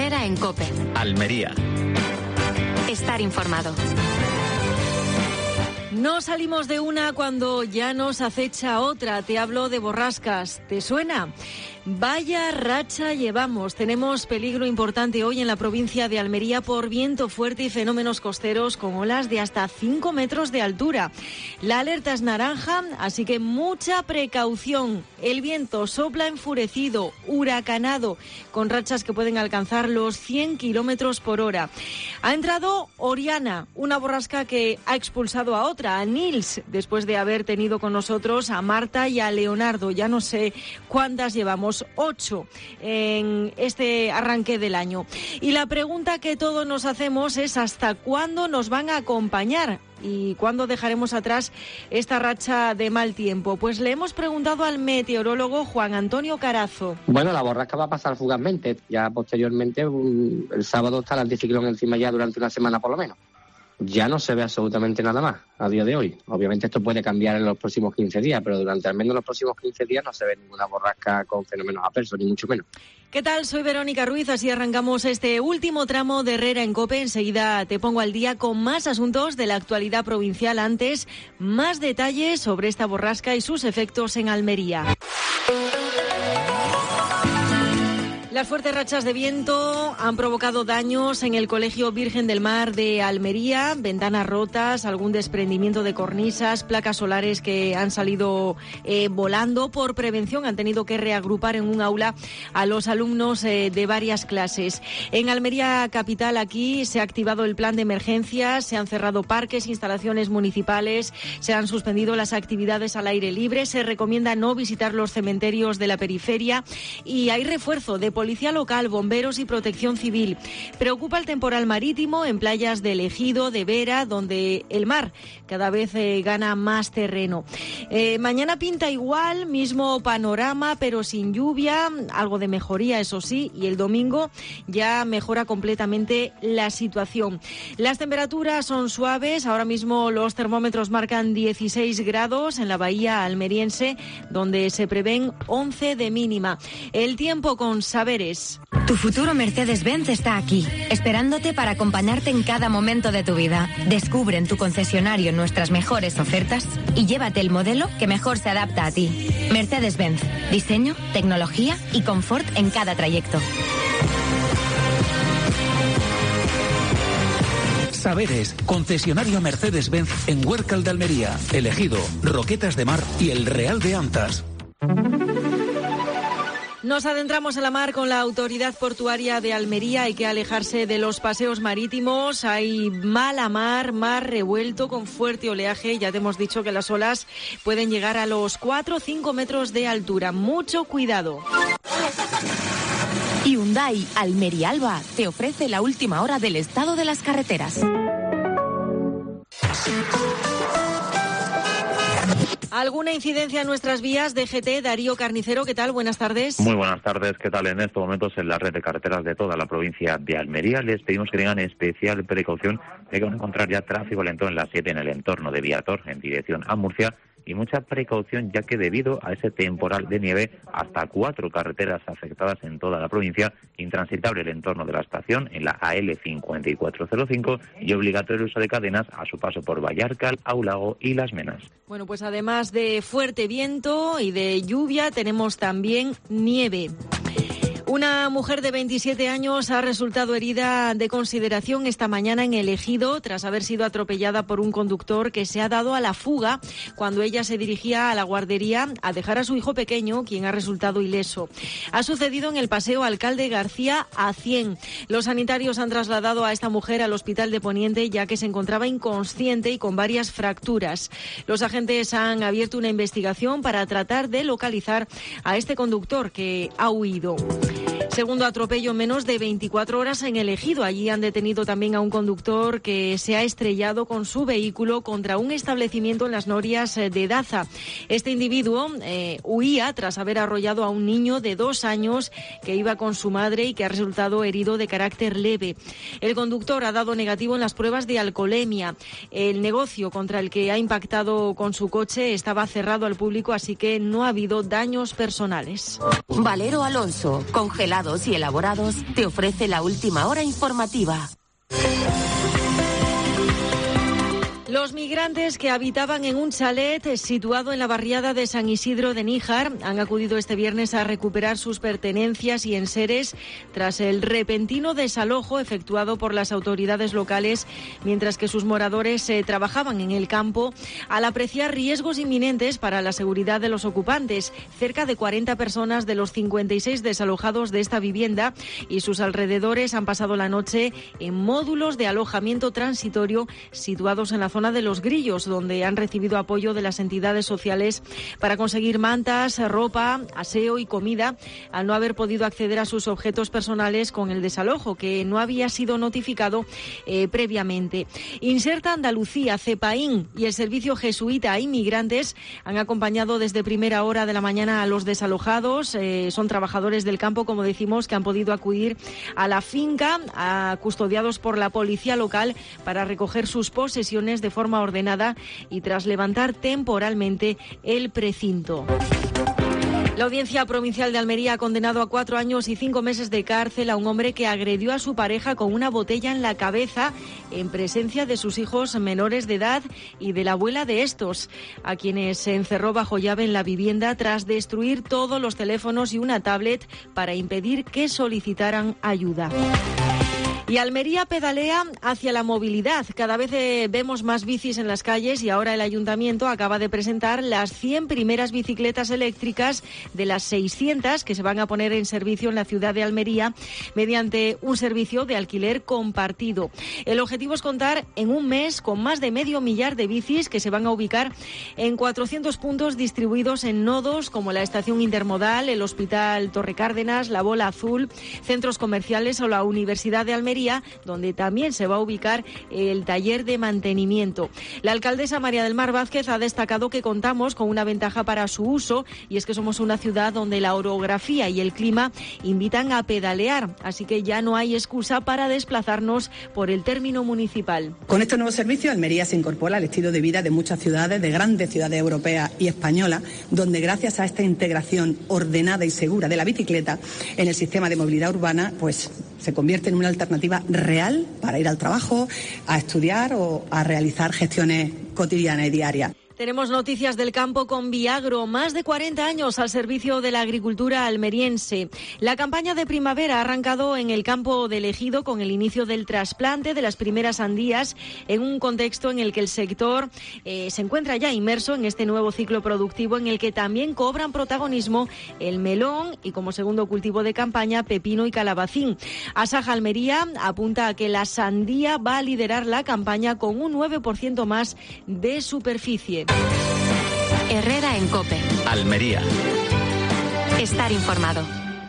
Herrera en COPE. Almería. Estar informado. No salimos de una cuando ya nos acecha otra. Te hablo de borrascas. ¿Te suena? Vaya racha llevamos. Tenemos peligro importante hoy en la provincia de Almería por viento fuerte y fenómenos costeros con olas de hasta 5 metros de altura. La alerta es naranja, así que mucha precaución. El viento sopla enfurecido, huracanado, con rachas que pueden alcanzar los 100 kilómetros por hora. Ha entrado Oriana, una borrasca que ha expulsado a otra, a Nils, después de haber tenido con nosotros a Marta y a Leonardo. Ya no sé cuántas llevamos. 8 en este arranque del año. Y la pregunta que todos nos hacemos es ¿hasta cuándo nos van a acompañar? ¿Y cuándo dejaremos atrás esta racha de mal tiempo? Pues le hemos preguntado al meteorólogo Juan Antonio Carazo. Bueno, la borrasca va a pasar fugazmente. Ya posteriormente, el sábado está el anticiclón encima ya durante una semana por lo menos. Ya no se ve absolutamente nada más a día de hoy. Obviamente esto puede cambiar en los próximos 15 días, pero durante al menos los próximos 15 días no se ve ninguna borrasca con fenómenos adversos, ni mucho menos. ¿Qué tal? Soy Verónica Ruiz, así arrancamos este último tramo de Herrera en COPE. Enseguida te pongo al día con más asuntos de la actualidad provincial. Antes, más detalles sobre esta borrasca y sus efectos en Almería. Las fuertes rachas de viento han provocado daños en el Colegio Virgen del Mar de Almería, ventanas rotas, algún desprendimiento de cornisas, placas solares que han salido volando. Por prevención han tenido que reagrupar en un aula a los alumnos de varias clases. En Almería capital aquí se ha activado el plan de emergencias, se han cerrado parques, instalaciones municipales, se han suspendido las actividades al aire libre, se recomienda no visitar los cementerios de la periferia y hay refuerzo de Policía Local, bomberos y protección civil. Preocupa el temporal marítimo en playas de Ejido, de Vera, donde el mar cada vez gana más terreno. Mañana pinta igual, mismo panorama, pero sin lluvia, algo de mejoría, eso sí, y el domingo ya mejora completamente la situación. Las temperaturas son suaves, ahora mismo los termómetros marcan 16 grados en la bahía almeriense, donde se prevén 11 de mínima. El tiempo con Saberes. Tu futuro Mercedes-Benz está aquí, esperándote para acompañarte en cada momento de tu vida. Descubre en tu concesionario nuestras mejores ofertas y llévate el modelo que mejor se adapta a ti. Mercedes-Benz, diseño, tecnología y confort en cada trayecto. Saberes, concesionario Mercedes-Benz en Huércal de Almería, El Ejido, Roquetas de Mar y El Real de Antas. Nos adentramos en la mar con la Autoridad Portuaria de Almería. Hay que alejarse de los paseos marítimos. Hay mala mar, mar revuelto con fuerte oleaje. Ya te hemos dicho que las olas pueden llegar a los 4 o 5 metros de altura. Mucho cuidado. Hyundai Almería Alba te ofrece la última hora del estado de las carreteras. ¿Alguna incidencia en nuestras vías? DGT, Darío Carnicero, ¿qué tal? Buenas tardes. Muy buenas tardes, ¿qué tal? En estos momentos en la red de carreteras de toda la provincia de Almería les pedimos que tengan especial precaución de que van a encontrar ya tráfico lento en la 7 en el entorno de Viator en dirección a Murcia y mucha precaución ya que debido a ese temporal de nieve hasta 4 carreteras afectadas en toda la provincia, intransitable el entorno de la estación en la AL 5405 y obligatorio el uso de cadenas a su paso por Vallarcal, Aulago y Las Menas. Bueno, pues además de fuerte viento y de lluvia tenemos también nieve. Una mujer de 27 años ha resultado herida de consideración esta mañana en El Ejido tras haber sido atropellada por un conductor que se ha dado a la fuga cuando ella se dirigía a la guardería a dejar a su hijo pequeño, quien ha resultado ileso. Ha sucedido en el Paseo Alcalde García A100. Los sanitarios han trasladado a esta mujer al Hospital de Poniente ya que se encontraba inconsciente y con varias fracturas. Los agentes han abierto una investigación para tratar de localizar a este conductor que ha huido. Segundo atropello en menos de 24 horas en El Ejido. Allí han detenido también a un conductor que se ha estrellado con su vehículo contra un establecimiento en las Norias de Daza. Este individuo huía tras haber arrollado a un niño de 2 años que iba con su madre y que ha resultado herido de carácter leve. El conductor ha dado negativo en las pruebas de alcoholemia. El negocio contra el que ha impactado con su coche estaba cerrado al público, así que no ha habido daños personales. Valero Alonso, congelado cuidados y elaborados, te ofrece la última hora informativa. Los migrantes que habitaban en un chalet situado en la barriada de San Isidro de Níjar han acudido este viernes a recuperar sus pertenencias y enseres tras el repentino desalojo efectuado por las autoridades locales mientras que sus moradores trabajaban en el campo al apreciar riesgos inminentes para la seguridad de los ocupantes. Cerca de 40 personas de los 56 desalojados de esta vivienda y sus alrededores han pasado la noche en módulos de alojamiento transitorio situados en la zona de Los Grillos, donde han recibido apoyo de las entidades sociales para conseguir mantas, ropa, aseo y comida, al no haber podido acceder a sus objetos personales con el desalojo, que no había sido notificado previamente. Inserta Andalucía, CEPAIN y el Servicio Jesuita a Inmigrantes han acompañado desde primera hora de la mañana a los desalojados. Son trabajadores del campo, como decimos, que han podido acudir a la finca, custodiados por la policía local, para recoger sus posesiones de forma ordenada y tras levantar temporalmente el precinto. La Audiencia Provincial de Almería ha condenado a 4 años y 5 meses de cárcel a un hombre que agredió a su pareja con una botella en la cabeza en presencia de sus hijos menores de edad y de la abuela de estos, a quienes se encerró bajo llave en la vivienda tras destruir todos los teléfonos y una tablet para impedir que solicitaran ayuda. Y Almería pedalea hacia la movilidad. Cada vez vemos más bicis en las calles y ahora el Ayuntamiento acaba de presentar las 100 primeras bicicletas eléctricas de las 600 que se van a poner en servicio en la ciudad de Almería mediante un servicio de alquiler compartido. El objetivo es contar en un mes con más de 500.000 de bicis que se van a ubicar en 400 puntos distribuidos en nodos como la Estación Intermodal, el Hospital Torre Cárdenas, la Bola Azul, centros comerciales o la Universidad de Almería, donde también se va a ubicar el taller de mantenimiento. La alcaldesa María del Mar Vázquez ha destacado que contamos con una ventaja para su uso y es que somos una ciudad donde la orografía y el clima invitan a pedalear, así que ya no hay excusa para desplazarnos por el término municipal. Con este nuevo servicio, Almería se incorpora al estilo de vida de muchas ciudades, de grandes ciudades europeas y españolas, donde gracias a esta integración ordenada y segura de la bicicleta en el sistema de movilidad urbana, pues se convierte en una alternativa real para ir al trabajo, a estudiar o a realizar gestiones cotidianas y diarias. Tenemos noticias del campo con Viagro, más de 40 años al servicio de la agricultura almeriense. La campaña de primavera ha arrancado en el campo del Ejido con el inicio del trasplante de las primeras sandías en un contexto en el que el sector se encuentra ya inmerso en este nuevo ciclo productivo en el que también cobran protagonismo el melón y como segundo cultivo de campaña pepino y calabacín. Asaja Almería apunta a que la sandía va a liderar la campaña con un 9% más de superficie. Herrera en COPE. Almería. Estar informado.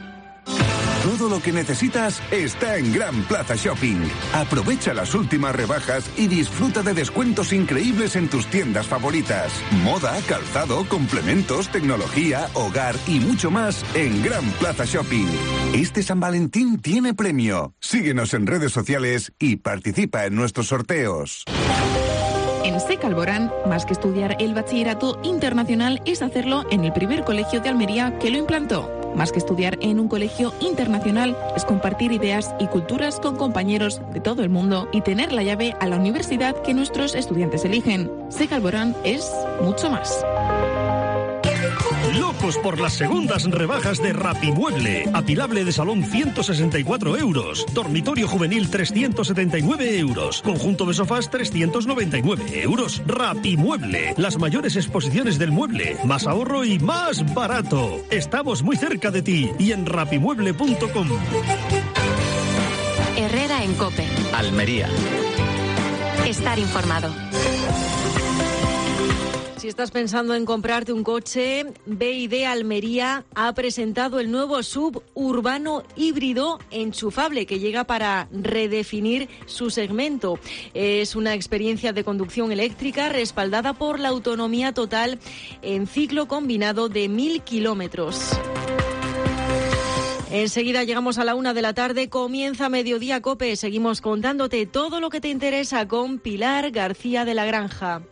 Todo lo que necesitas está en Gran Plaza Shopping. Aprovecha las últimas rebajas y disfruta de descuentos increíbles en tus tiendas favoritas. Moda, calzado, complementos, tecnología, hogar y mucho más en Gran Plaza Shopping. Este San Valentín tiene premio. Síguenos en redes sociales y participa en nuestros sorteos. En SEC Alborán, más que estudiar el bachillerato internacional, es hacerlo en el primer colegio de Almería que lo implantó. Más que estudiar en un colegio internacional, es compartir ideas y culturas con compañeros de todo el mundo y tener la llave a la universidad que nuestros estudiantes eligen. SEC Alborán es mucho más. Locos por las segundas rebajas de Rapimueble. Apilable de salón 164 euros. Dormitorio juvenil 379 euros. Conjunto de sofás 399 euros. Rapimueble. Las mayores exposiciones del mueble. Más ahorro y más barato. Estamos muy cerca de ti y en rapimueble.com. Herrera en COPE. Almería. Estar informado. Si estás pensando en comprarte un coche, BYD Almería ha presentado el nuevo SUV urbano híbrido enchufable que llega para redefinir su segmento. Es una experiencia de conducción eléctrica respaldada por la autonomía total en ciclo combinado de 1.000 kilómetros. Enseguida llegamos a la 1 de la tarde, comienza Mediodía COPE. Seguimos contándote todo lo que te interesa con Pilar García de la Granja.